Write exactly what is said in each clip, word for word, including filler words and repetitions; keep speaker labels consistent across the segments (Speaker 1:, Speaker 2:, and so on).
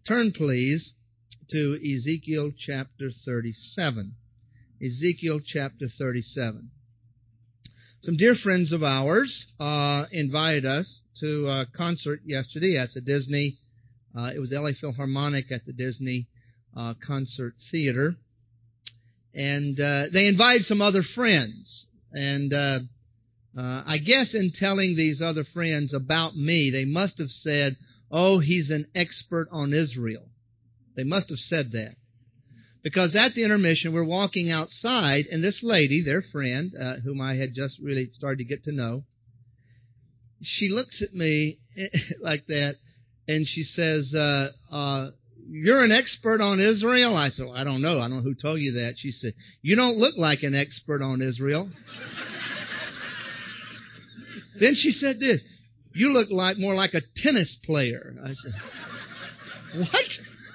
Speaker 1: Turn, please, to Ezekiel chapter thirty-seven. Ezekiel chapter thirty-seven. Some dear friends of ours uh, invited us to a concert yesterday at the Disney. Uh, it was L A Philharmonic at the Disney uh, Concert Theater. And uh, they invited some other friends. And uh, uh, I guess in telling these other friends about me, they must have said, oh, he's an expert on Israel. They must have said that. Because at the intermission, we're walking outside, and this lady, their friend, uh, whom I had just really started to get to know, she looks at me like that, and she says, uh, uh, you're an expert on Israel? I said, well, I don't know. I don't know who told you that. She said, you don't look like an expert on Israel. Then she said this, you look like more like a tennis player. I said, what?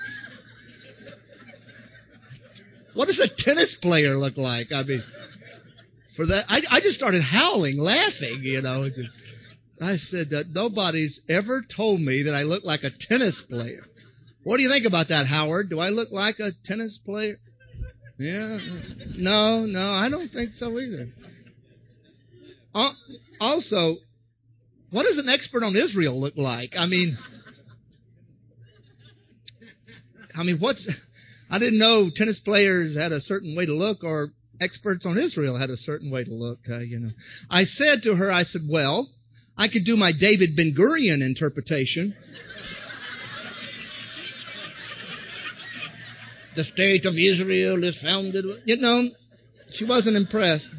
Speaker 1: What does a tennis player look like? I mean, for that, I, I just started howling, laughing, you know. I said that nobody's ever told me that I look like a tennis player. What do you think about that, Howard? Do I look like a tennis player? Yeah. No, no, I don't think so either. Also, what does an expert on Israel look like? I mean, I mean, what's... I didn't know tennis players had a certain way to look, or experts on Israel had a certain way to look, uh, you know. I said to her, I said, well, I could do my David Ben-Gurion interpretation. The state of Israel is founded... You know, she wasn't impressed.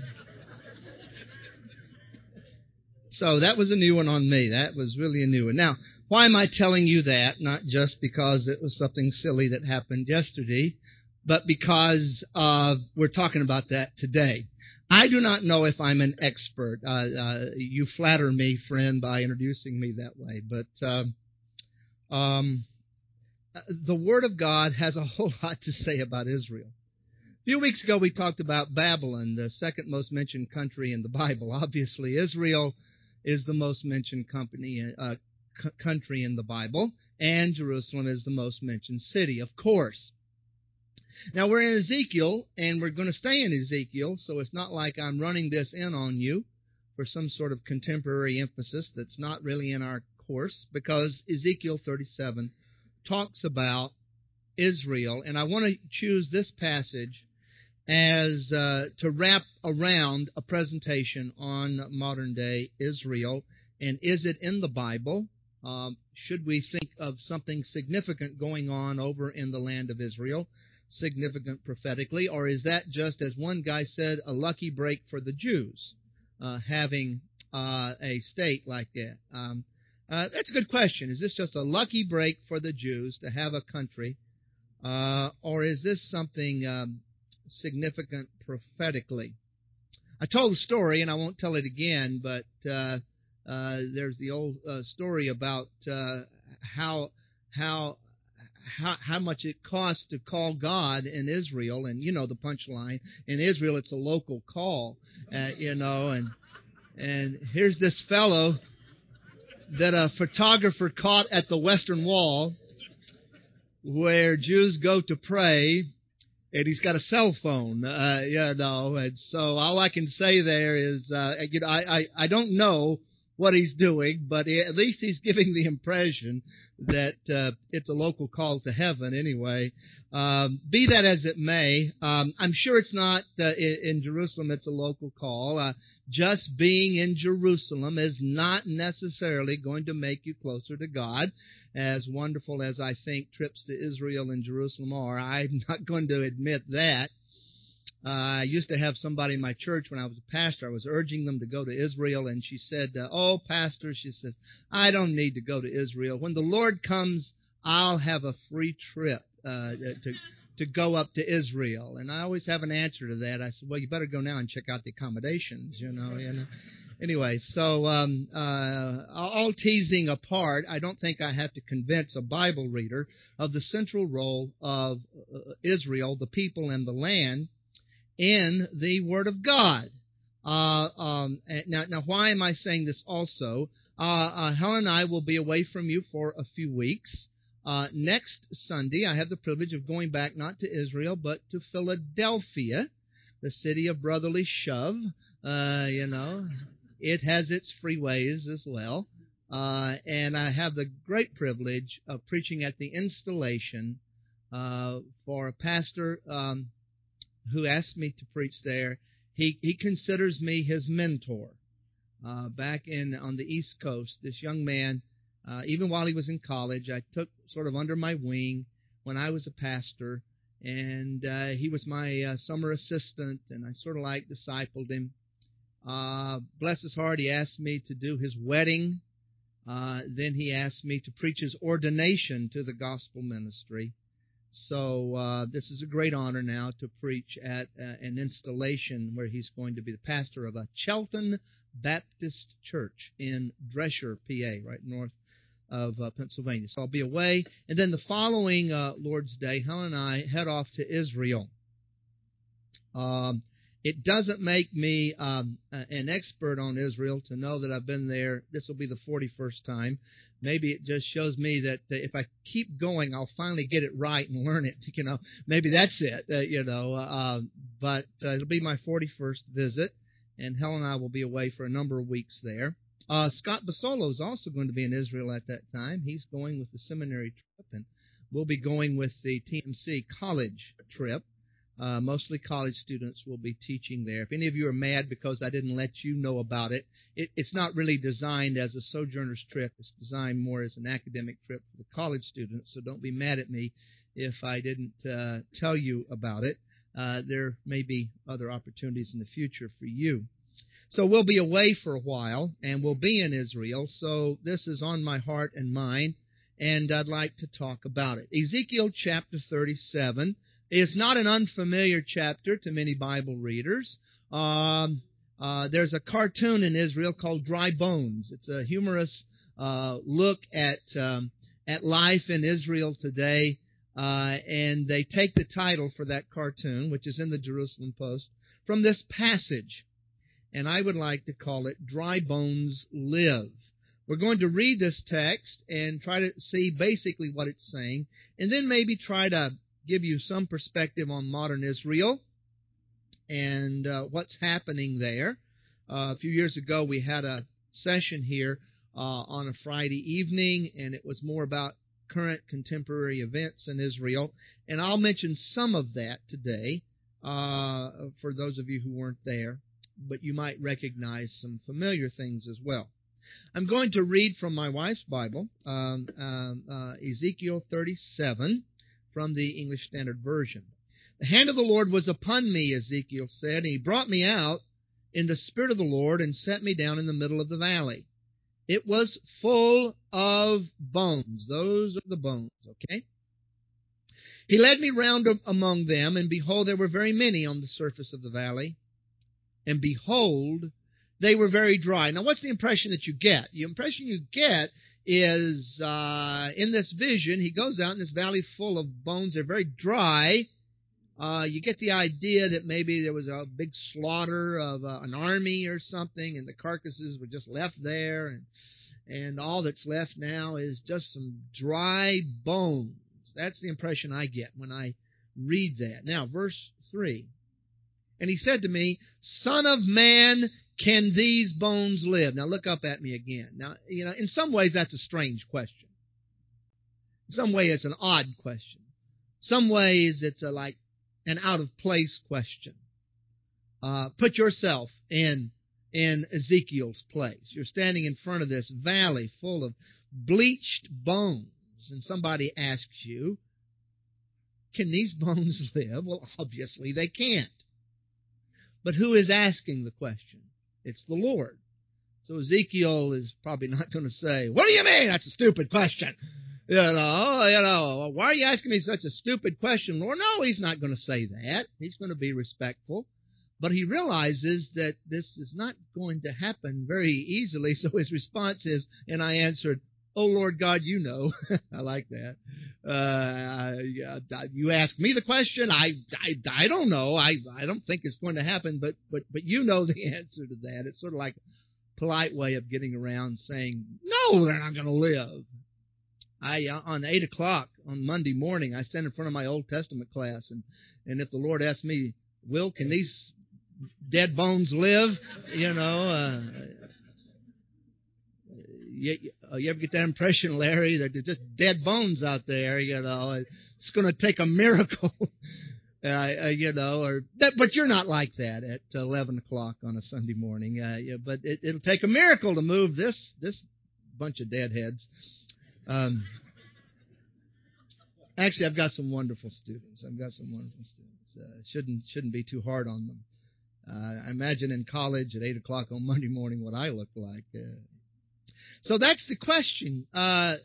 Speaker 1: So that was a new one on me. That was really a new one. Now, why am I telling you that? Not just because it was something silly that happened yesterday, but because uh, we're talking about that today. I do not know if I'm an expert. Uh, uh, you flatter me, friend, by introducing me that way. But um, um, the Word of God has a whole lot to say about Israel. A few weeks ago we talked about Babylon, the second most mentioned country in the Bible. Obviously, Israel is the most mentioned company, uh, c- country in the Bible, and Jerusalem is the most mentioned city, of course. Now, we're in Ezekiel, and we're going to stay in Ezekiel, so it's not like I'm running this in on you for some sort of contemporary emphasis that's not really in our course, because Ezekiel thirty-seven talks about Israel, and I want to choose this passage as uh, to wrap around a presentation on modern-day Israel. And is it in the Bible? Um, should we think of something significant going on over in the land of Israel, significant prophetically, or is that just, as one guy said, a lucky break for the Jews, uh, having uh, a state like that? Um, uh, that's a good question. Is this just a lucky break for the Jews to have a country, uh, or is this something... Um, significant prophetically? I told a story, and I won't tell it again, but uh, uh, there's the old uh, story about uh, how how how how much it costs to call God in Israel, and you know the punchline. In Israel, it's a local call, uh, you know, and and here's this fellow that a photographer caught at the Western Wall, where Jews go to pray. And he's got a cell phone, uh, you know, and so all I can say there is, uh, you know, I, I, I don't know what he's doing, but he, at least he's giving the impression that uh, it's a local call to heaven anyway. Um, be that as it may, um, I'm sure it's not uh, in, in Jerusalem it's a local call. Uh, just being in Jerusalem is not necessarily going to make you closer to God. As wonderful as I think trips to Israel and Jerusalem are, I'm not going to admit that. Uh, I used to have somebody in my church when I was a pastor. I was urging them to go to Israel, and she said, uh, oh, pastor, she says, I don't need to go to Israel. When the Lord comes, I'll have a free trip uh, to to go up to Israel. And I always have an answer to that. I said, well, you better go now and check out the accommodations, you know. You know. Anyway, so um, uh, all teasing apart, I don't think I have to convince a Bible reader of the central role of uh, Israel, the people and the land, in the Word of God. Uh, um, now, now, why am I saying this also? Uh, uh, Helen and I will be away from you for a few weeks. Uh, next Sunday, I have the privilege of going back not to Israel, but to Philadelphia, the city of brotherly shove. Uh, you know, it has its freeways as well. Uh, and I have the great privilege of preaching at the installation uh, for a pastor um, who asked me to preach there. He he considers me his mentor. Uh, back in on the East Coast, this young man, uh, even while he was in college, I took sort of under my wing when I was a pastor, and uh, he was my uh, summer assistant, and I sort of like discipled him. Uh, bless his heart, he asked me to do his wedding. Uh, then he asked me to preach his ordination to the gospel ministry. So uh, this is a great honor now to preach at uh, an installation where he's going to be the pastor of a Chelton Baptist Church in Dresher, P A, right north of uh, Pennsylvania. So I'll be away. And then the following uh, Lord's Day, Helen and I head off to Israel. Um, it doesn't make me um, an expert on Israel to know that I've been there. This will be the forty-first time. Maybe it just shows me that uh, if I keep going, I'll finally get it right and learn it. You know, maybe that's it. Uh, you know, uh, but uh, it'll be my forty-first visit, and Helen and I will be away for a number of weeks there. Uh, Scott Basolo is also going to be in Israel at that time. He's going with the seminary trip, and we'll be going with the T M C college trip. Uh, mostly college students will be teaching there. If any of you are mad because I didn't let you know about it, it it's not really designed as a sojourner's trip. It's designed more as an academic trip for the college students, so don't be mad at me if I didn't uh, tell you about it. Uh, there may be other opportunities in the future for you. So we'll be away for a while, and we'll be in Israel, so this is on my heart and mind, and I'd like to talk about it. Ezekiel chapter thirty-seven is not an unfamiliar chapter to many Bible readers. Um, uh, there's a cartoon in Israel called Dry Bones. It's a humorous uh, look at um, at life in Israel today, uh, and they take the title for that cartoon, which is in the Jerusalem Post, from this passage. And I would like to call it Dry Bones Live. We're going to read this text and try to see basically what it's saying, and then maybe try to give you some perspective on modern Israel and uh, what's happening there. Uh, a few years ago, we had a session here uh, on a Friday evening, and it was more about current contemporary events in Israel. And I'll mention some of that today uh, for those of you who weren't there, but you might recognize some familiar things as well. I'm going to read from my wife's Bible, um, um, uh, Ezekiel thirty-seven, from the English Standard Version. The hand of the Lord was upon me, Ezekiel said, and he brought me out in the Spirit of the Lord and set me down in the middle of the valley. It was full of bones. Those are the bones, okay? He led me round among them, and behold, there were very many on the surface of the valley. And behold, they were very dry. Now, what's the impression that you get? The impression you get is uh, in this vision, he goes out in this valley full of bones. They're very dry. Uh, you get the idea that maybe there was a big slaughter of uh, an army or something, and the carcasses were just left there, and and all that's left now is just some dry bones. That's the impression I get when I read that. Now, verse three. And he said to me, Son of man, can these bones live? Now look up at me again. Now, you know, in some ways that's a strange question. In some ways it's an odd question. Some ways it's a, like an out-of-place question. Uh, put yourself in, in Ezekiel's place. You're standing in front of this valley full of bleached bones, and somebody asks you, can these bones live? Well, obviously they can't. But who is asking the question? It's the Lord. So Ezekiel is probably not going to say, what do you mean? That's a stupid question. You know, you know, why are you asking me such a stupid question, Lord? No, he's not going to say that. He's going to be respectful. But he realizes that this is not going to happen very easily. So his response is, and I answered, oh, Lord God, you know. I like that. Uh, you ask me the question. I, I, I don't know. I, I don't think it's going to happen, but, but, but you know the answer to that. It's sort of like a polite way of getting around saying, no, they're not going to live. I uh, on eight o'clock on Monday morning, I stand in front of my Old Testament class, and and if the Lord asks me, Will, can these dead bones live? You know, uh, you, you ever get that impression, Larry, that there's just dead bones out there? You know, it's going to take a miracle. Uh, uh, you know, or that, but you're not like that at eleven o'clock on a Sunday morning. Uh, yeah, but it, it'll take a miracle to move this this bunch of deadheads. Um, actually, I've got some wonderful students. I've got some wonderful students. Uh, shouldn't shouldn't be too hard on them. Uh, I imagine in college at eight o'clock on Monday morning what I look like. Uh, so that's the question. Uh,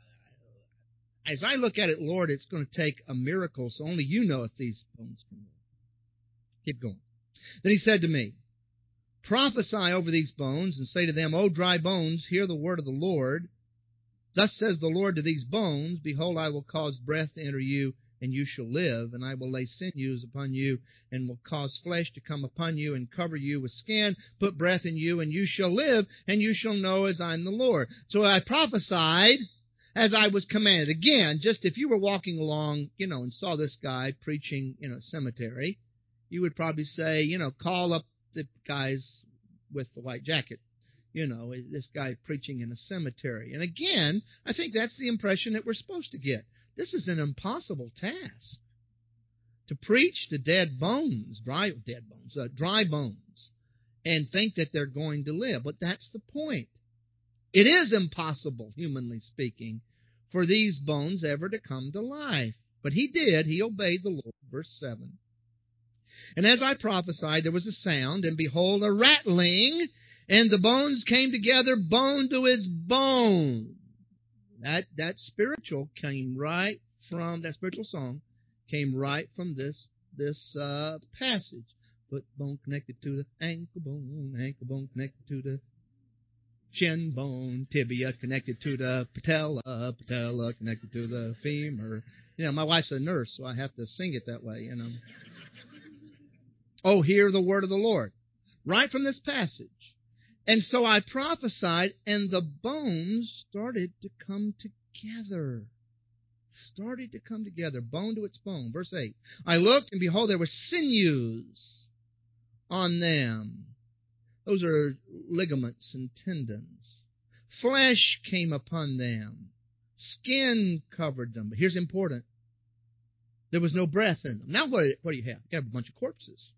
Speaker 1: As I look at it, Lord, it's going to take a miracle, so only you know if these bones can live. Keep going. Then he said to me, prophesy over these bones and say to them, O dry bones, hear the word of the Lord. Thus says the Lord to these bones, behold, I will cause breath to enter you, and you shall live, and I will lay sinews upon you, and will cause flesh to come upon you, and cover you with skin, put breath in you, and you shall live, and you shall know as I am the Lord. So I prophesied as I was commanded. Again, just if you were walking along, you know, and saw this guy preaching in a cemetery, you would probably say, you know, call up the guys with the white jacket. You know, this guy preaching in a cemetery. And again, I think that's the impression that we're supposed to get. This is an impossible task. To preach to dead bones, dry dead bones, uh, dry bones, and think that they're going to live. But that's the point. It is impossible, humanly speaking, for these bones ever to come to life. But he did. He obeyed the Lord. Verse seven. And as I prophesied, there was a sound, and behold, a rattling, and the bones came together, bone to its bone. That that spiritual came right from, that spiritual song came right from this, this uh, passage. But bone connected to the ankle bone, ankle bone connected to the shin bone, tibia connected to the patella, patella connected to the femur. You know, my wife's a nurse, so I have to sing it that way, you know. Oh, hear the word of the Lord. Right from this passage. And so I prophesied, and the bones started to come together. Started to come together, bone to its bone. Verse eight. I looked, and behold, there were sinews on them. Those are ligaments and tendons. Flesh came upon them. Skin covered them. But here's important. There was no breath in them. Now what, what do you have? You have a bunch of corpses.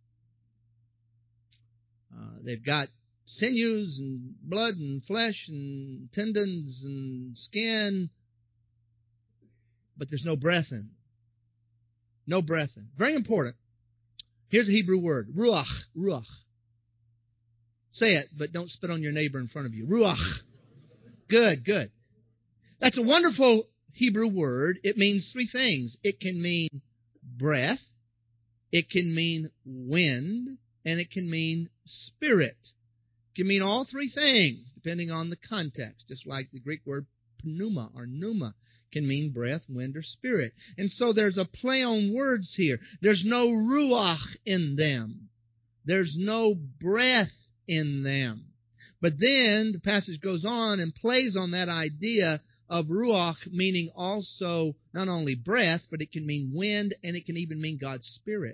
Speaker 1: Uh, they've got sinews and blood and flesh and tendons and skin, but there's no breath in them. No breath in them. Very important. Here's a Hebrew word. Ruach. Ruach. Say it, but don't spit on your neighbor in front of you. Ruach. Good, good. That's a wonderful Hebrew word. It means three things. It can mean breath, it can mean wind, and it can mean spirit. It can mean all three things, depending on the context, just like the Greek word pneuma or pneuma can mean breath, wind, or spirit. And so there's a play on words here. There's no ruach in them. There's no breath in them. But then the passage goes on and plays on that idea of ruach, meaning also not only breath, but it can mean wind, and it can even mean God's Spirit.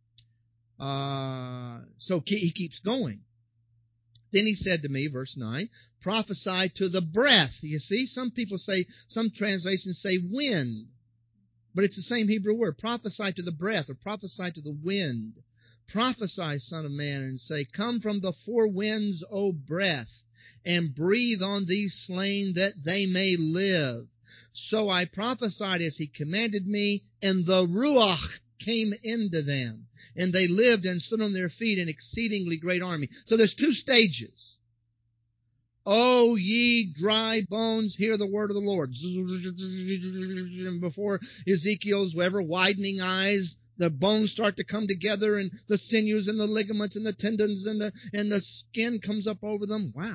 Speaker 1: Uh, so he keeps going. Then he said to me, verse nine, prophesy to the breath. You see, some people say, some translations say wind, but it's the same Hebrew word. Prophesy to the breath, or prophesy to the wind. Prophesy, son of man, and say, come from the four winds, O breath, and breathe on these slain that they may live. So I prophesied as he commanded me, and the ruach came into them. And they lived and stood on their feet, an exceedingly great army. So there's two stages. O ye dry bones, hear the word of the Lord. And before Ezekiel's ever widening eyes, the bones start to come together, and the sinews and the ligaments and the tendons and the, and the skin comes up over them. Wow.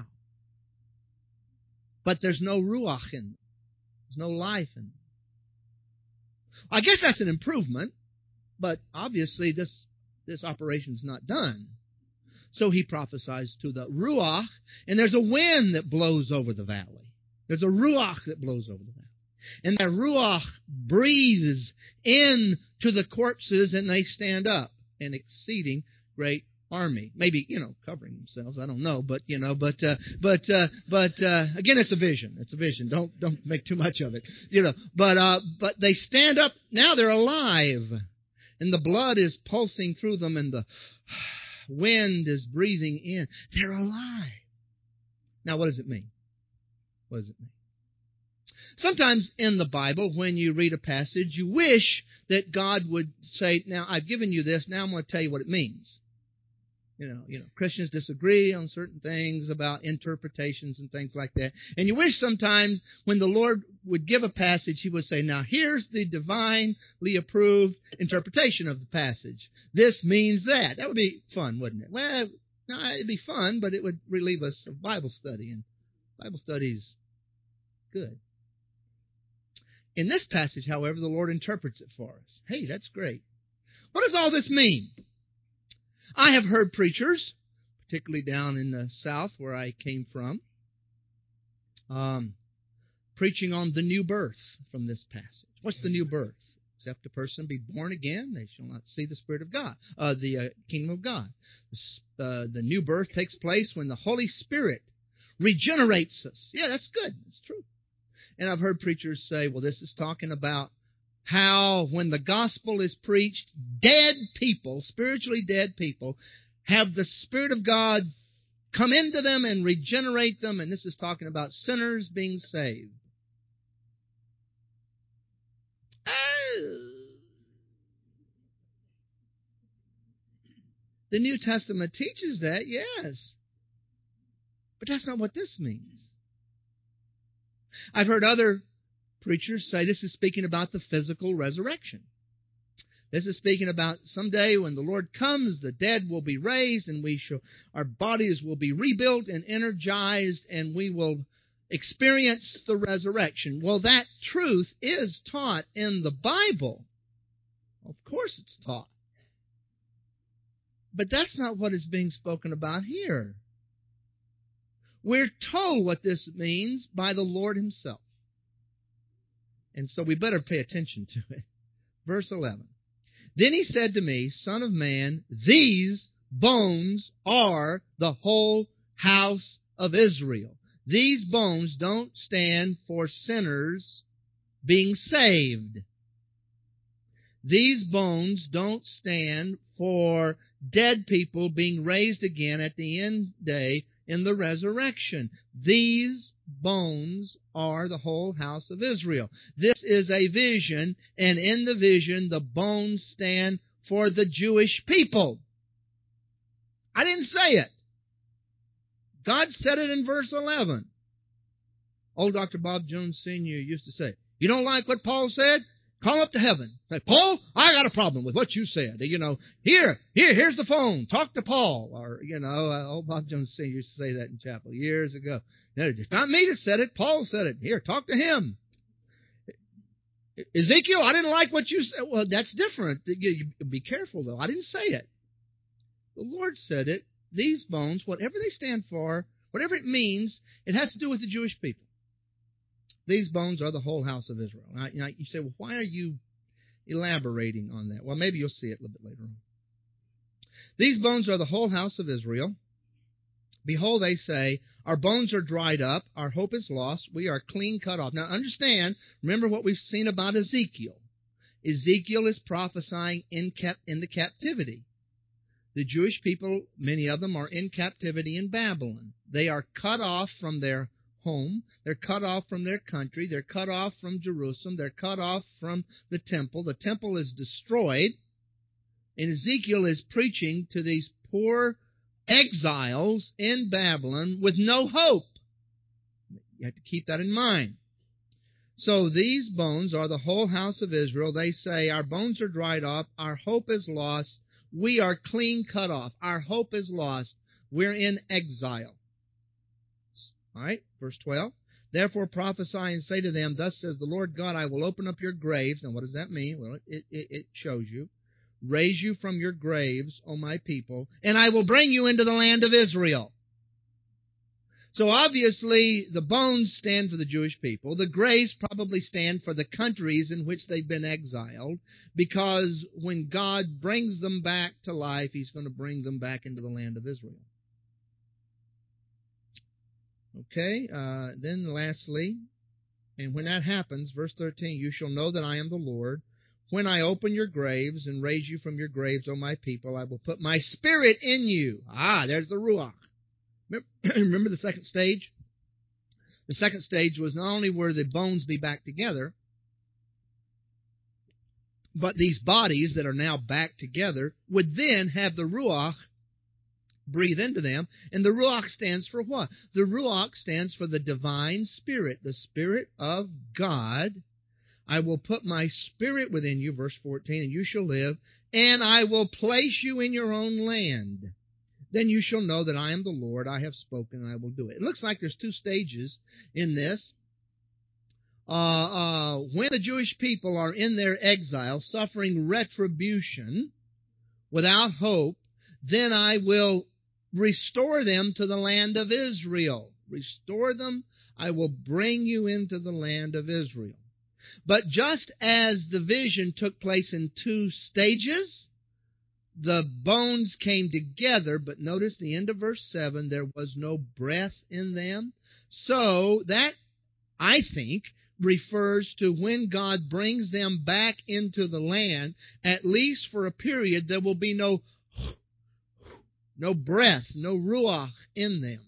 Speaker 1: But there's no ruach in them. There's no life in them. I guess that's an improvement, but obviously this, this operation's not done. So he prophesies to the ruach, and there's a wind that blows over the valley. There's a ruach that blows over the valley. And the Ruach breathes into the corpses and they stand up, an exceeding great army. Maybe, you know, covering themselves. I don't know, but you know, but uh, but uh, but uh, again, it's a vision. It's a vision. Don't don't make too much of it. You know, but uh, but they stand up now. They're alive, and the blood is pulsing through them, and the wind is breathing in. They're alive. Now, what does it mean? What does it mean? Sometimes in the Bible, when you read a passage, you wish that God would say, "Now I've given you this. Now I'm going to tell you what it means." You know, you know, Christians disagree on certain things about interpretations and things like that. And you wish sometimes when the Lord would give a passage, He would say, now here's the divinely approved interpretation of the passage. This means that. That would be fun, wouldn't it? Well, no, it'd be fun, but it would relieve us of Bible study. And Bible study's good. In this passage, however, the Lord interprets it for us. Hey, that's great. What does all this mean? I have heard preachers, particularly down in the South where I came from, um, preaching on the new birth from this passage. What's the new birth? Except a person be born again, they shall not see the Spirit of God, uh, the uh, kingdom of God. Uh, the new birth takes place when the Holy Spirit regenerates us. Yeah, that's good. That's true. And I've heard preachers say, well, this is talking about how when the gospel is preached, dead people, spiritually dead people, have the Spirit of God come into them and regenerate them. And this is talking about sinners being saved. The New Testament teaches that, yes. But that's not what this means. I've heard other preachers say this is speaking about the physical resurrection. This is speaking about someday when the Lord comes, the dead will be raised, and we shall, our bodies will be rebuilt and energized, and we will experience the resurrection. Well, that truth is taught in the Bible. Of course it's taught. But that's not what is being spoken about here. We're told what this means by the Lord Himself. And so we better pay attention to it. Verse eleven. Then He said to me, Son of man, these bones are the whole house of Israel. These bones don't stand for sinners being saved. These bones don't stand for dead people being raised again at the end day in the resurrection. These bones are the whole house of Israel. This is a vision, and in the vision, the bones stand for the Jewish people. I didn't say it. God said it in verse eleven. Old Doctor Bob Jones Senior used to say, you don't like what Paul said? Call up to heaven. Say, Paul, I got a problem with what you said. You know, here, here, here's the phone. Talk to Paul. Or, you know, uh, old Bob Jones Senior used to say that in chapel years ago. No, it's not me that said it. Paul said it. Here, talk to him. Ezekiel, I didn't like what you said. Well, that's different. You, you, be careful, though. I didn't say it. The Lord said it. These bones, whatever they stand for, whatever it means, it has to do with the Jewish people. These bones are the whole house of Israel. Now, you say, well, why are you elaborating on that? Well, maybe you'll see it a little bit later on. These bones are the whole house of Israel. Behold, they say, our bones are dried up, our hope is lost, we are clean cut off. Now, understand, remember what we've seen about Ezekiel. Ezekiel is prophesying in, cap- in the captivity. The Jewish people, many of them, are in captivity in Babylon. They are cut off from their home. They're cut off from their country. They're cut off from Jerusalem. They're cut off from the temple. The temple is destroyed. And Ezekiel is preaching to these poor exiles in Babylon with no hope. You have to keep that in mind. So these bones are the whole house of Israel. They say, our bones are dried up. Our hope is lost. We are clean cut off. Our hope is lost. We're in exile. All right, verse twelve. Therefore prophesy and say to them, thus says the Lord God, I will open up your graves. Now what does that mean? Well, it, it, it shows you. Raise you from your graves, O my people, and I will bring you into the land of Israel. So obviously, the bones stand for the Jewish people. The graves probably stand for the countries in which they've been exiled, because when God brings them back to life, He's going to bring them back into the land of Israel. Okay, uh, then lastly, and when that happens, verse thirteen, you shall know that I am the Lord. When I open your graves and raise you from your graves, O my people, I will put my spirit in you. Ah, there's the Ruach. Remember the second stage? The second stage was not only were the bones be back together, but these bodies that are now back together would then have the Ruach breathe into them. And the Ruach stands for what? The Ruach stands for the divine Spirit, the Spirit of God. I will put my Spirit within you, verse fourteen, and you shall live, and I will place you in your own land. Then you shall know that I am the Lord. I have spoken, and I will do it. It looks like there's two stages in this. Uh, uh, when the Jewish people are in their exile, suffering retribution without hope, then I will restore them to the land of Israel. Restore them. I will bring you into the land of Israel. But just as the vision took place in two stages, the bones came together, but notice the end of verse seven, there was no breath in them. So that, I think, refers to when God brings them back into the land, at least for a period, there will be no, no breath, no ruach in them.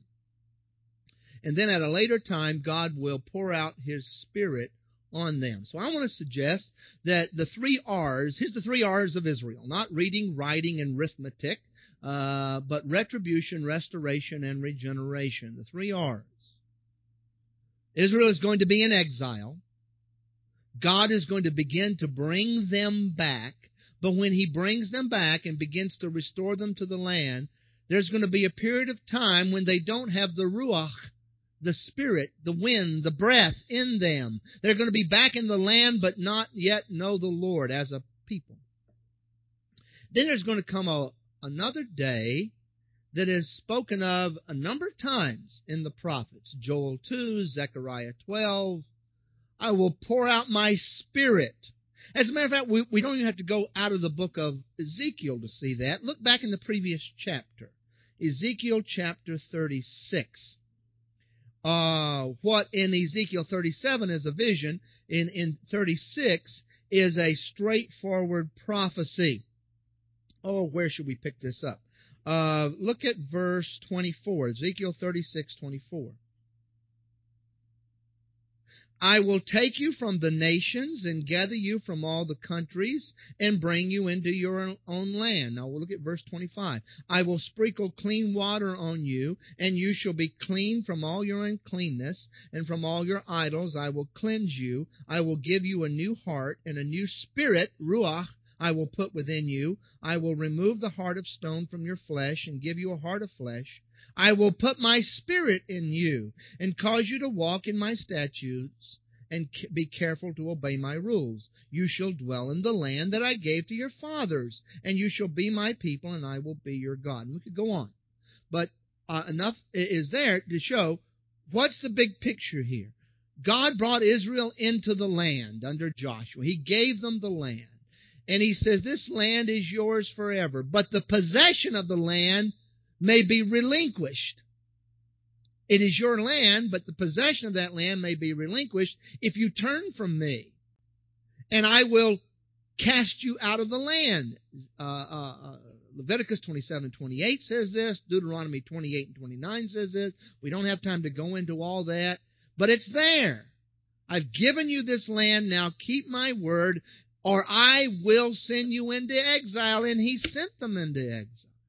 Speaker 1: And then at a later time, God will pour out His Spirit on them. So I want to suggest that the three R's, here's the three R's of Israel, not reading, writing, and arithmetic, uh, but retribution, restoration, and regeneration. The three R's. Israel is going to be in exile. God is going to begin to bring them back, but when He brings them back and begins to restore them to the land, there's going to be a period of time when they don't have the Ruach, the Spirit, the wind, the breath in them. They're going to be back in the land, but not yet know the Lord as a people. Then there's going to come a, another day that is spoken of a number of times in the prophets. Joel two, Zechariah twelve. I will pour out my Spirit. As a matter of fact, we, we don't even have to go out of the book of Ezekiel to see that. Look back in the previous chapter. Ezekiel chapter thirty-six. Uh, what in Ezekiel thirty-seven is a vision, in, in thirty-six is a straightforward prophecy. Oh, where should we pick this up? Uh, look at verse twenty-four, Ezekiel thirty-six, twenty-four. I will take you from the nations and gather you from all the countries and bring you into your own land. Now we'll look at verse twenty-five. I will sprinkle clean water on you, and you shall be clean from all your uncleanness, and from all your idols I will cleanse you. I will give you a new heart, and a new spirit, ruach, I will put within you. I will remove the heart of stone from your flesh and give you a heart of flesh. I will put my Spirit in you and cause you to walk in my statutes and be careful to obey my rules. You shall dwell in the land that I gave to your fathers, and you shall be my people, and I will be your God. And we could go on. But uh, enough is there to show what's the big picture here. God brought Israel into the land under Joshua. He gave them the land. And He says, this land is yours forever. But the possession of the land may be relinquished. It is your land, but the possession of that land may be relinquished if you turn from me. And I will cast you out of the land. Uh, uh, Leviticus twenty-seven, twenty-eight says this. Deuteronomy twenty-eight and twenty-nine says this. We don't have time to go into all that. But it's there. I've given you this land. Now keep my word, or I will send you into exile. And He sent them into exile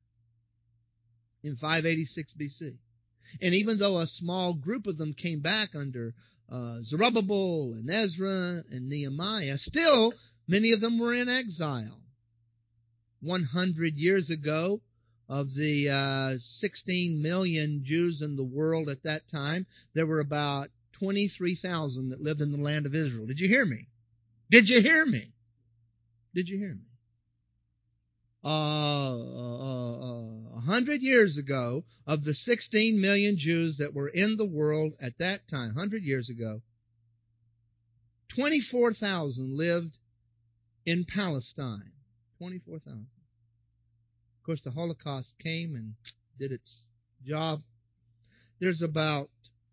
Speaker 1: in five eighty-six B C. And even though a small group of them came back under uh, Zerubbabel and Ezra and Nehemiah, still many of them were in exile. one hundred years ago, of the uh, sixteen million Jews in the world at that time, there were about twenty-three thousand that lived in the land of Israel. Did you hear me? Did you hear me? Did you hear me? Uh, uh, uh, hundred years ago, of the sixteen million Jews that were in the world at that time, one hundred years ago, twenty-four thousand lived in Palestine. twenty-four thousand. Of course, the Holocaust came and did its job. There's about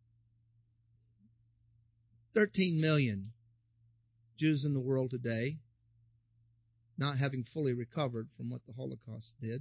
Speaker 1: thirteen million Jews in the world today, not having fully recovered from what the Holocaust did.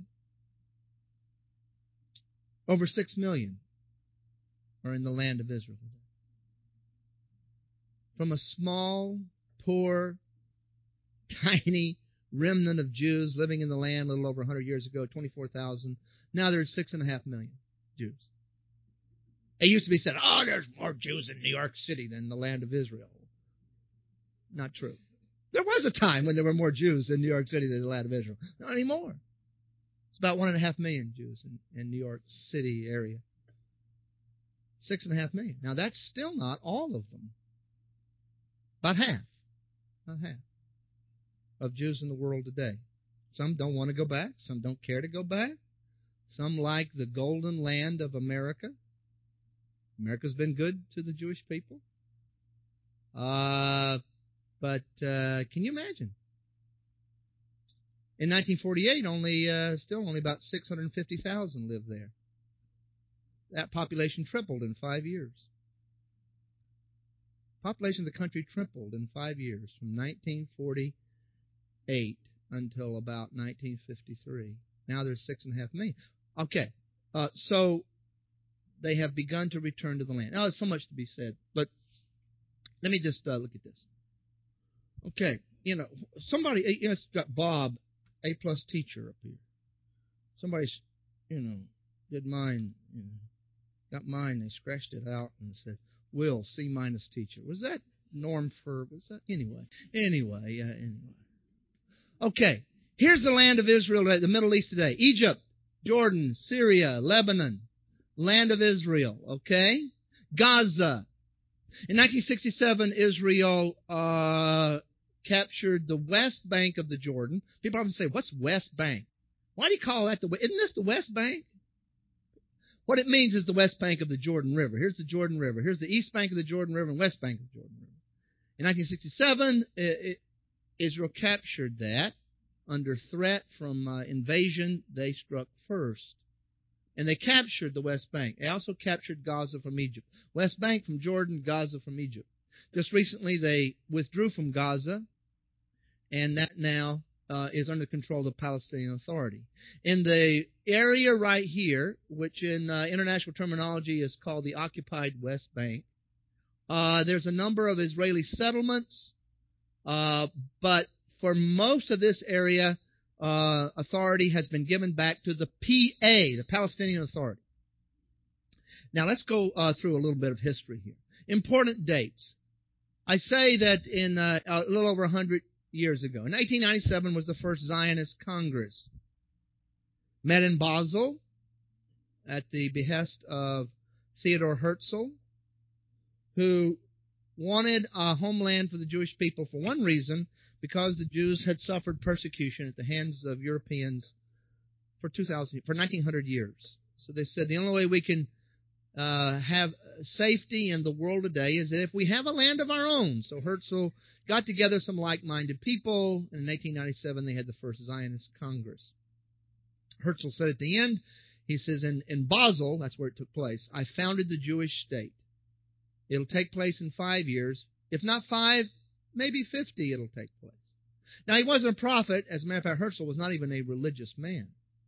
Speaker 1: Over six million are in the land of Israel today. From a small, poor, tiny remnant of Jews living in the land a little over one hundred years ago, twenty-four thousand. Now there's six point five million Jews. It used to be said, oh, there's more Jews in New York City than the land of Israel. Not true. There was a time when there were more Jews in New York City than the land of Israel. Not anymore. It's about one and a half million Jews in, in New York City area. Six and a half million. Now that's still not all of them. About half. About half of Jews in the world today. Some don't want to go back. Some don't care to go back. Some like the golden land of America. America's been good to the Jewish people. Uh, but uh, can you imagine? In nineteen forty-eight, only uh, still only about six hundred fifty thousand lived there. That population tripled in five years. Population of the country tripled in five years, from nineteen forty-eight until about nineteen fifty-three. Now there's six and a half million. Okay, uh, so they have begun to return to the land. Now, there's so much to be said, but let me just uh, look at this. Okay, you know, somebody, you know, it's got Bob, A plus teacher up here. Somebody, you know, did mine, you know, got mine, they scratched it out and said, Will, C minus teacher. Was that Norm for, was that, anyway, anyway, uh, anyway. Okay, here's the land of Israel, the Middle East today. Egypt, Jordan, Syria, Lebanon, land of Israel, okay? Gaza. In nineteen sixty-seven, Israel uh, captured the west bank of the Jordan. People often say, what's West Bank? Why do you call that the West? Isn't this the West Bank? What it means is the west bank of the Jordan River. Here's the Jordan River. Here's the east bank of the Jordan River and west bank of the Jordan River. In nineteen sixty-seven, it, it, Israel captured that. Under threat from uh, invasion, they struck first. And they captured the West Bank. They also captured Gaza from Egypt. West Bank from Jordan, Gaza from Egypt. Just recently, they withdrew from Gaza, and that now uh, is under control of the Palestinian Authority. In the area right here, which in uh, international terminology is called the occupied West Bank, uh, there's a number of Israeli settlements, uh, but for most of this area, Uh, authority has been given back to the P A, the Palestinian Authority. Now let's go uh, through a little bit of history here. Important dates. I say that in uh, a little over one hundred years ago. In nineteen ninety-seven was the first Zionist Congress. Met in Basel at the behest of Theodor Herzl, who wanted a homeland for the Jewish people for one reason, because the Jews had suffered persecution at the hands of Europeans for two thousand, for nineteen hundred years. So they said the only way we can uh, have safety in the world today is that if we have a land of our own. So Herzl got together some like-minded people, and in eighteen ninety-seven they had the first Zionist Congress. Herzl said at the end, he says, in, in Basel, that's where it took place, I founded the Jewish state. It'll take place in five years. If not five, maybe fifty it'll take place. Now, he wasn't a prophet. As a matter of fact, Herzl was not even a religious man.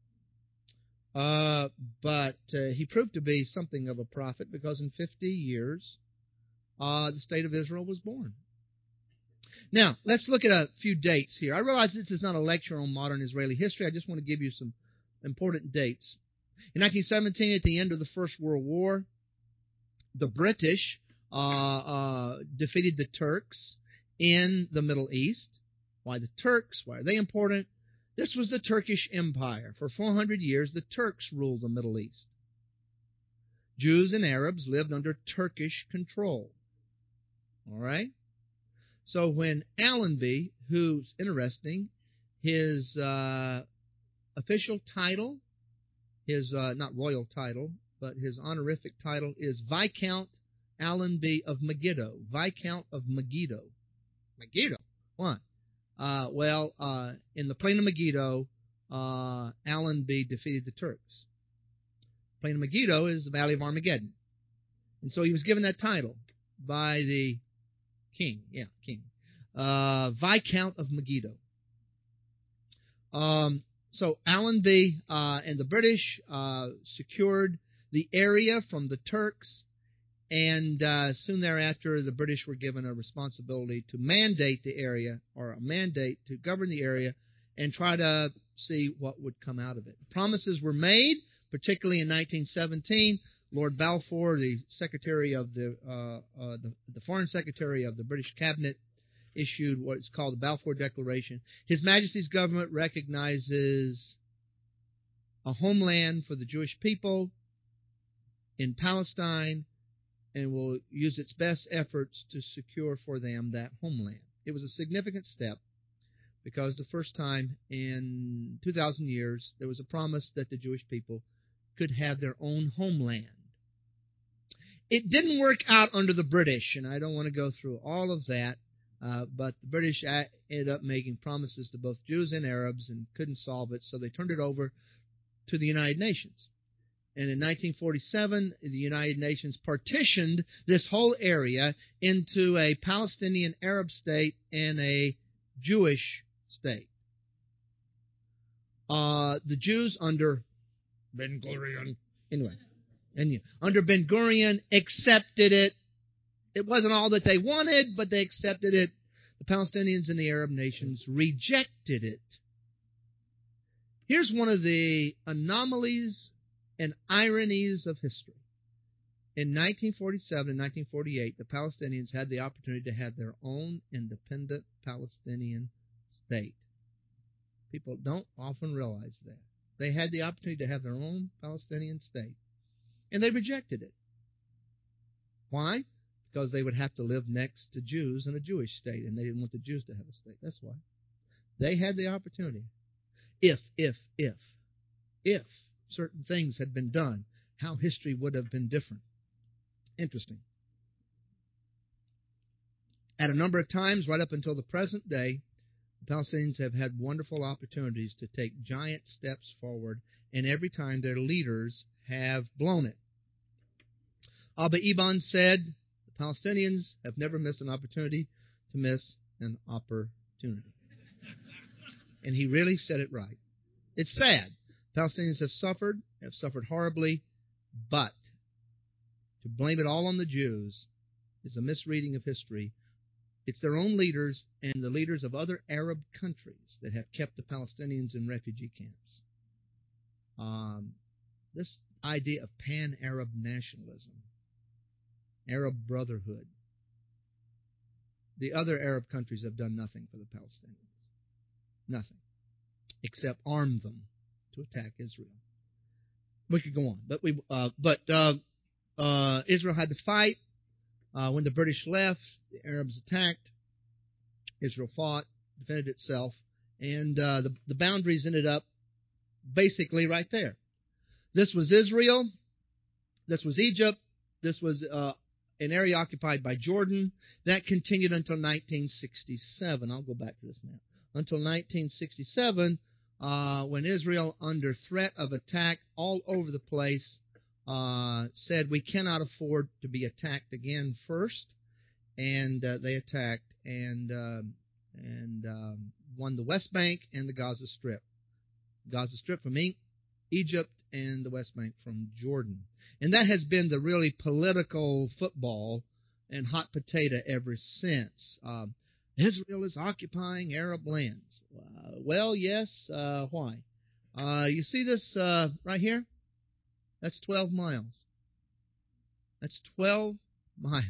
Speaker 1: Uh, but uh, he proved to be something of a prophet because in fifty years, uh, the state of Israel was born. Now, let's look at a few dates here. I realize this is not a lecture on modern Israeli history. I just want to give you some important dates. In nineteen seventeen, at the end of the First World War, the British uh, uh, defeated the Turks in the Middle East. Why the Turks? Why are they important? This was the Turkish Empire. For four hundred years, the Turks ruled the Middle East. Jews and Arabs lived under Turkish control. All right? So when Allenby, who's interesting, his uh, official title His, uh, not royal title, but his honorific title is Viscount Allenby of Megiddo. Viscount of Megiddo. Megiddo? Why? Uh, well, uh, in the plain of Megiddo, uh, Allenby defeated the Turks. The plain of Megiddo is the Valley of Armageddon. And so he was given that title by the king. Yeah, king. Uh, Viscount of Megiddo. Um, so Allenby uh, and the British uh, secured the area from the Turks, and uh, soon thereafter the British were given a responsibility to mandate the area, or a mandate to govern the area, and try to see what would come out of it. Promises were made, particularly in nineteen seventeen. Lord Balfour, the Secretary of the, uh, uh, the the Foreign Secretary of the British Cabinet, issued what is called the Balfour Declaration. His Majesty's government recognizes a homeland for the Jewish people in Palestine and will use its best efforts to secure for them that homeland. It was a significant step because the first time in two thousand years there was a promise that the Jewish people could have their own homeland. It didn't work out under the British, and I don't want to go through all of that. Uh, but the British ended up making promises to both Jews and Arabs and couldn't solve it, so they turned it over to the United Nations. And in nineteen forty-seven, the United Nations partitioned this whole area into a Palestinian Arab state and a Jewish state. Uh, the Jews under Ben Gurion, anyway, and under Ben Gurion accepted it. It wasn't all that they wanted, but they accepted it. The Palestinians and the Arab nations rejected it. Here's one of the anomalies and ironies of history. In nineteen forty-seven and nineteen forty-eight, the Palestinians had the opportunity to have their own independent Palestinian state. People don't often realize that. They had the opportunity to have their own Palestinian state, and they rejected it. Why? Because they would have to live next to Jews in a Jewish state, and they didn't want the Jews to have a state. That's why. They had the opportunity. If, if, if, if certain things had been done, how history would have been different. Interesting. At a number of times, right up until the present day, the Palestinians have had wonderful opportunities to take giant steps forward, and every time their leaders have blown it. Abba Eban said, the Palestinians have never missed an opportunity to miss an opportunity. And he really said it right. It's sad. Palestinians have suffered, have suffered horribly, but to blame it all on the Jews is a misreading of history. It's their own leaders and the leaders of other Arab countries that have kept the Palestinians in refugee camps. Um, this idea of pan-Arab nationalism, Arab brotherhood. The other Arab countries have done nothing for the Palestinians. Nothing. Except arm them to attack Israel. We could go on. But we, uh, but uh, uh, Israel had to fight. Uh, when the British left, the Arabs attacked. Israel fought, defended itself, and uh, the, the boundaries ended up basically right there. This was Israel. This was Egypt. This was uh, an area occupied by Jordan. That continued until nineteen sixty-seven. I'll go back to this map. Until nineteen sixty-seven, uh, when Israel, under threat of attack all over the place, uh, said we cannot afford to be attacked again first, and uh, they attacked and uh, and um, won the West Bank and the Gaza Strip. Gaza Strip from Egypt and the West Bank from Jordan. And that has been the really political football and hot potato ever since. Um, Israel is occupying Arab lands. Uh, well, yes. Uh, why? Uh, you see this uh, right here? That's twelve miles. That's twelve miles.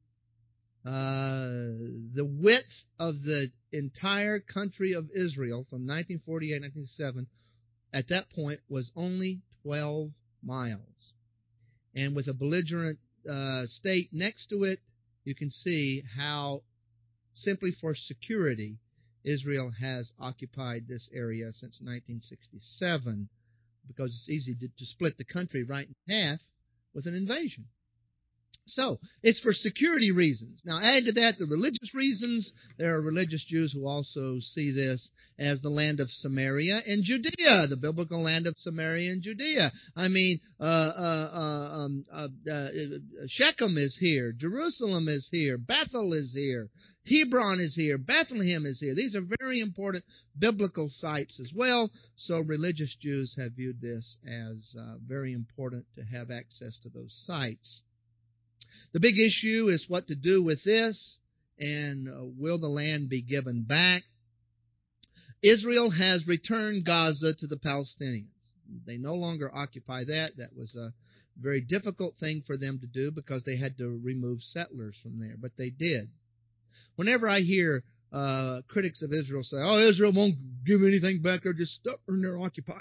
Speaker 1: Uh, the width of the entire country of Israel from nineteen forty-eight to nineteen sixty-seven at that point was only twelve miles. And with a belligerent uh, state next to it, you can see how, simply for security, Israel has occupied this area since nineteen sixty-seven. because it's easy to, to split the country right in half with an invasion. So, it's for security reasons. Now, add to that the religious reasons. There are religious Jews who also see this as the land of Samaria and Judea, the biblical land of Samaria and Judea. I mean, uh, uh, uh, um, uh, uh, Shechem is here, Jerusalem is here, Bethel is here, Hebron is here, Bethlehem is here. These are very important biblical sites as well. So, religious Jews have viewed this as uh, very important to have access to those sites. The big issue is what to do with this, and uh, will the land be given back? Israel has returned Gaza to the Palestinians. They no longer occupy that. That was a very difficult thing for them to do because they had to remove settlers from there, but they did. Whenever I hear uh, critics of Israel say, oh, Israel won't give anything back, they're just stuck and they're occupied.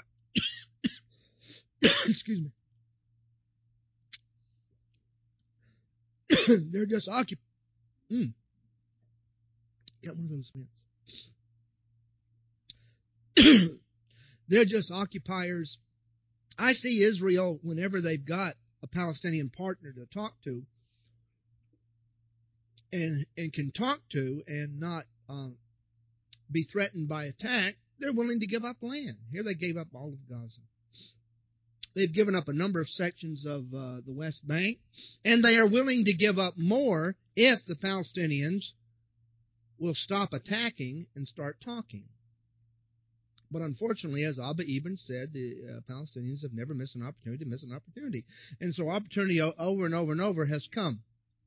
Speaker 1: Excuse me. They're just occupied. Mm. Got one of those mints. They're just occupiers. I see Israel, whenever they've got a Palestinian partner to talk to, and and can talk to and not uh, be threatened by attack, they're willing to give up land. Here they gave up all of Gaza. They've given up a number of sections of uh, the West Bank, and they are willing to give up more if the Palestinians will stop attacking and start talking. But unfortunately, as Abba Eban said, the uh, Palestinians have never missed an opportunity to miss an opportunity. And so opportunity over and over and over has come.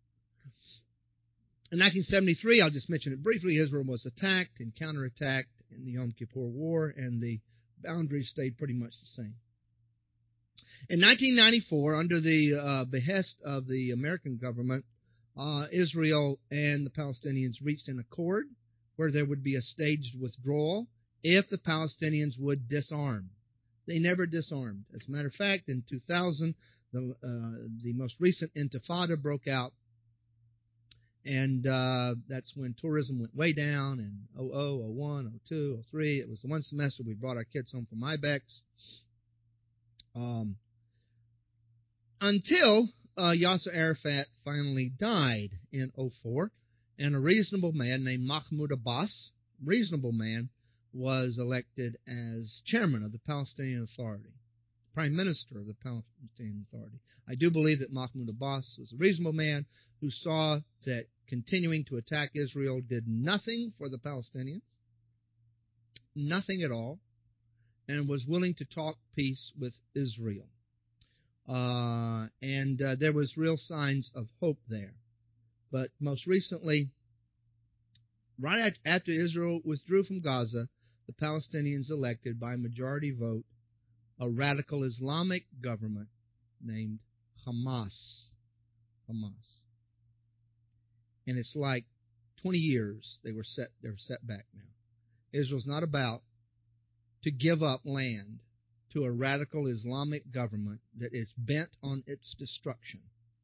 Speaker 1: In nineteen seventy-three, I'll just mention it briefly, Israel was attacked and counterattacked in the Yom Kippur War, and the boundaries stayed pretty much the same. In nineteen ninety-four, under the uh, behest of the American government, uh, Israel and the Palestinians reached an accord where there would be a staged withdrawal if the Palestinians would disarm. They never disarmed. As a matter of fact, in two thousand, the, uh, the most recent Intifada broke out, and uh, that's when tourism went way down in oh oh, oh one, oh two, oh three. It was the one semester we brought our kids home from I BEX. Um, until uh, Yasser Arafat finally died in oh four, and a reasonable man named Mahmoud Abbas, reasonable man, was elected as chairman of the Palestinian Authority, prime minister of the Palestinian Authority. I do believe that Mahmoud Abbas was a reasonable man who saw that continuing to attack Israel did nothing for the Palestinians, nothing at all, and was willing to talk peace with Israel. Uh, and uh, there was real signs of hope there. But most recently, right after Israel withdrew from Gaza, the Palestinians elected by majority vote a radical Islamic government named Hamas. Hamas. And it's like twenty years they were set they're set back now. Israel's not about to give up land to a radical Islamic government that is bent on its destruction.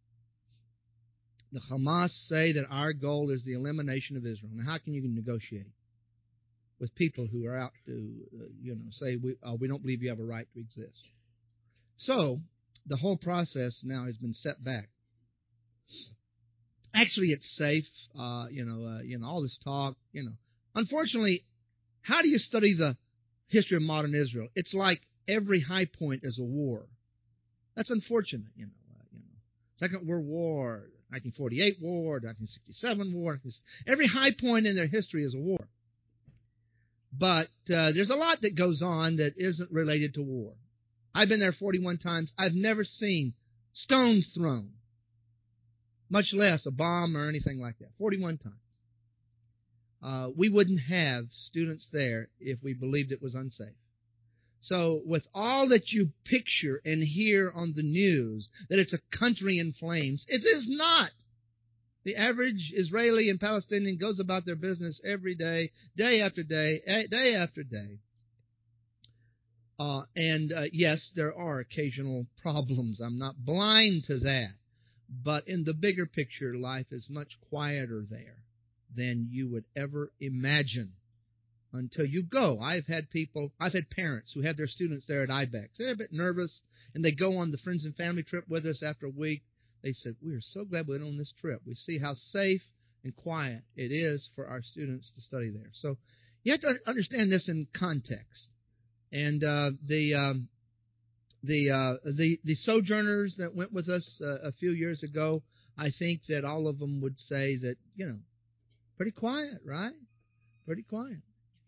Speaker 1: The Hamas say that our goal is the elimination of Israel. Now, how can you negotiate with people who are out to, uh, you know, say, we, uh, we don't believe you have a right to exist? So, the whole process now has been set back. Actually, it's safe, uh, you know, uh, you know, all this talk, you know. Unfortunately, how do you study the history of modern Israel? It's like every high point is a war. That's unfortunate, you know. Uh, you know, Second World War, nineteen forty-eight war, nineteen sixty-seven war. Every high point in their history is a war. But uh, there's a lot that goes on that isn't related to war. I've been there forty-one times. I've never seen stones thrown, much less a bomb or anything like that. forty-one times. Uh, we wouldn't have students there if we believed it was unsafe. So with all that you picture and hear on the news, that it's a country in flames, it is not. The average Israeli and Palestinian goes about their business every day, day after day, day after day. Uh, and uh, yes, there are occasional problems. I'm not blind to that. But in the bigger picture, life is much quieter there than you would ever imagine until you go. I've had people, I've had parents who had their students there at I BEX. They're a bit nervous, and they go on the friends and family trip with us after a week. They said, we are so glad we went on this trip. We see how safe and quiet it is for our students to study there. So you have to understand this in context. And uh, the, um, the, uh, the the sojourners that went with us uh, a few years ago, I think that all of them would say that, you know, pretty quiet, right? Pretty quiet.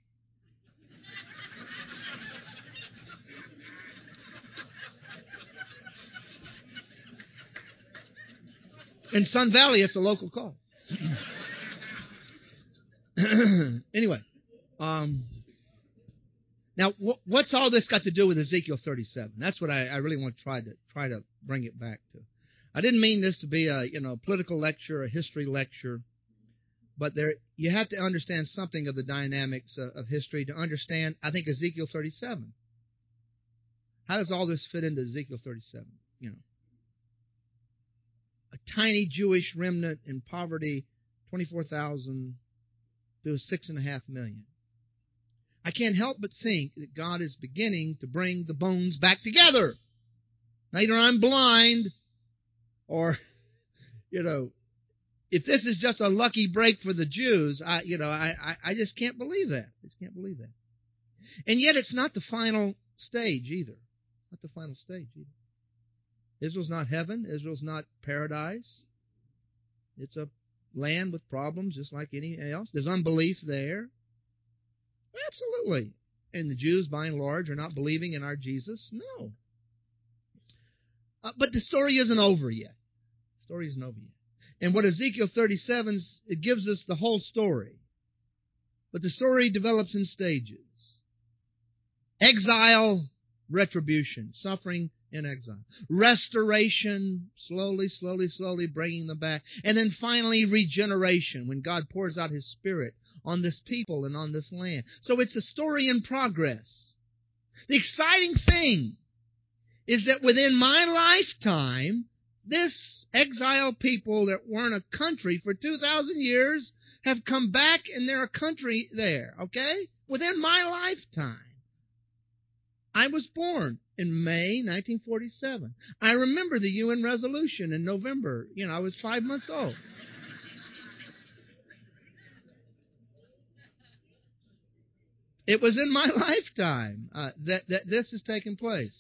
Speaker 1: In Sun Valley, it's a local call. Anyway, um, now wh- what's all this got to do with Ezekiel thirty-seven? That's what I, I really want to try to try to bring it back to. I didn't mean this to be a you know political lecture, a history lecture, but there you have to understand something of the dynamics of, of history to understand. I think Ezekiel thirty-seven. How does all this fit into Ezekiel thirty-seven? You know. A tiny Jewish remnant in poverty, twenty-four thousand to six point five million. I can't help but think that God is beginning to bring the bones back together. Now, either I'm blind or, you know, if this is just a lucky break for the Jews, I, you know, I, I, I just can't believe that. I just can't believe that. And yet it's not the final stage either. Not the final stage either. Israel's not heaven. Israel's not paradise. It's a land with problems just like anything else. There's unbelief there. Absolutely. And the Jews, by and large, are not believing in our Jesus? No. Uh, but the story isn't over yet. The story isn't over yet. And what Ezekiel thirty-seven, it gives us the whole story. But the story develops in stages. Exile, retribution, suffering in exile. Restoration, slowly, slowly, slowly bringing them back. And then finally regeneration, when God pours out His Spirit on this people and on this land. So it's a story in progress. The exciting thing is that within my lifetime, this exiled people that weren't a country for two thousand years have come back and they're a country there, okay? Within my lifetime. I was born in May nineteen forty-seven. I remember the U N resolution in November. You know, I was five months old. It was in my lifetime uh, that, that this has taken place.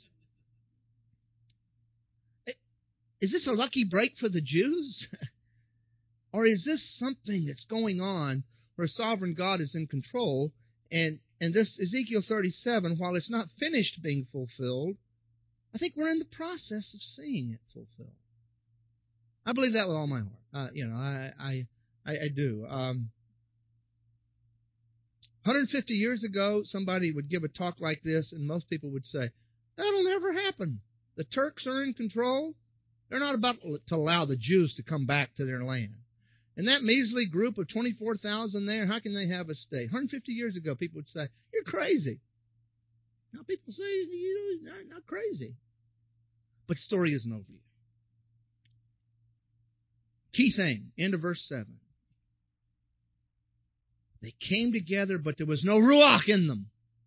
Speaker 1: Is this a lucky break for the Jews? Or is this something that's going on where sovereign God is in control? And, and this Ezekiel thirty-seven, while it's not finished being fulfilled, I think we're in the process of seeing it fulfilled. I believe that with all my heart. Uh, you know, I I, I, I do. Um, one hundred fifty years ago, somebody would give a talk like this, and most people would say, that'll never happen. The Turks are in control. They're not about to allow the Jews to come back to their land. And that measly group of twenty-four thousand there, how can they have a state? one hundred fifty years ago, people would say, you're crazy. Now people say, you know, not, not crazy. But the story isn't over yet. Key thing, end of verse seven. They came together, but there was no Ruach in them.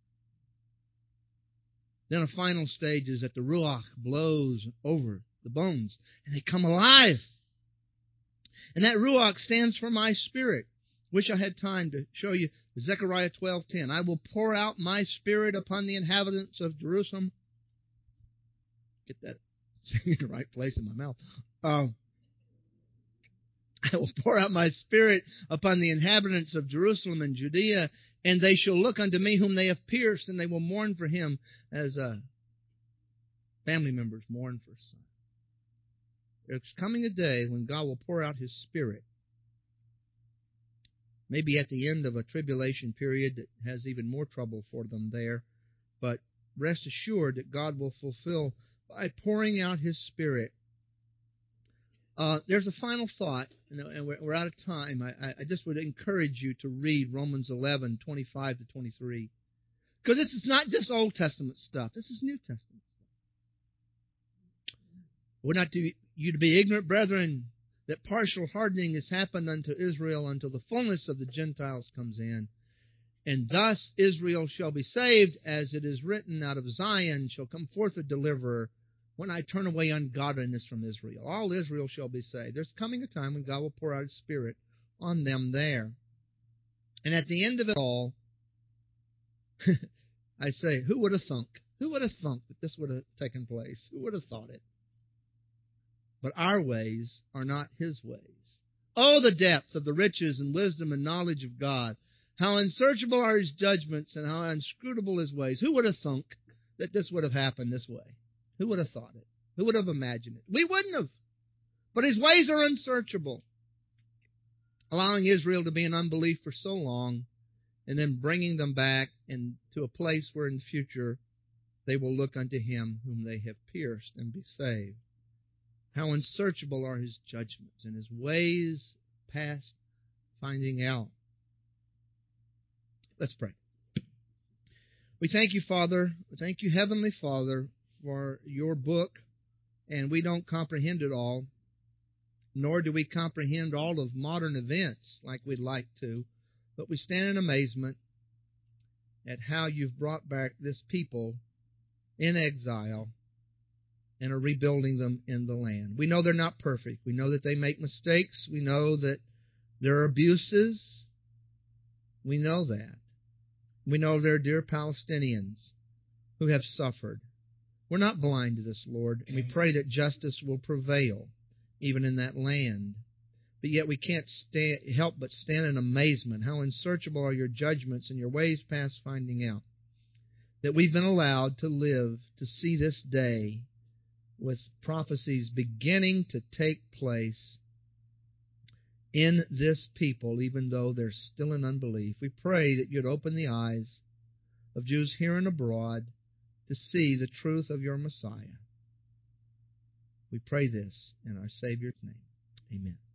Speaker 1: Then a final stage is that the Ruach blows over the bones, and they come alive. And that Ruach stands for my spirit. Wish I had time to show you Zechariah twelve ten. I will pour out my spirit upon the inhabitants of Jerusalem. Get that in the right place in my mouth. Uh, I will pour out my spirit upon the inhabitants of Jerusalem and Judea, and they shall look unto me whom they have pierced, and they will mourn for him as uh, family members mourn for a son. There's coming a day when God will pour out His Spirit. Maybe at the end of a tribulation period that has even more trouble for them there. But rest assured that God will fulfill by pouring out His Spirit. Uh, there's a final thought, and we're out of time. I, I just would encourage you to read Romans eleven, twenty-five to twenty-three. Because this is not just Old Testament stuff. This is New Testament stuff. We're not to you to be ignorant, brethren, that partial hardening has happened unto Israel until the fullness of the Gentiles comes in. And thus Israel shall be saved, as it is written, out of Zion shall come forth a deliverer, when I turn away ungodliness from Israel. All Israel shall be saved. There's coming a time when God will pour out His Spirit on them there. And at the end of it all, I say, who would have thunk? Who would have thunk that this would have taken place? Who would have thought it? But our ways are not His ways. Oh, the depth of the riches and wisdom and knowledge of God! How unsearchable are His judgments and how inscrutable His ways. Who would have thunk that this would have happened this way? Who would have thought it? Who would have imagined it? We wouldn't have. But His ways are unsearchable. Allowing Israel to be in unbelief for so long, and then bringing them back into a place where in the future they will look unto Him whom they have pierced and be saved. How unsearchable are His judgments, and His ways past finding out. Let's pray. We thank You, Father. We thank You, Heavenly Father, for Your book, and we don't comprehend it all, nor do we comprehend all of modern events like we'd like to, but we stand in amazement at how You've brought back this people in exile and are rebuilding them in the land. We know they're not perfect. We know that they make mistakes. We know that there are abuses. We know that. We know there are dear Palestinians who have suffered. We're not blind to this, Lord, and we pray that justice will prevail even in that land. But yet we can't stand, help but stand in amazement. How unsearchable are Your judgments and Your ways past finding out. That we've been allowed to live to see this day with prophecies beginning to take place in this people, even though they're still in unbelief. We pray that You'd open the eyes of Jews here and abroad to see the truth of Your Messiah. We pray this in our Savior's name. Amen.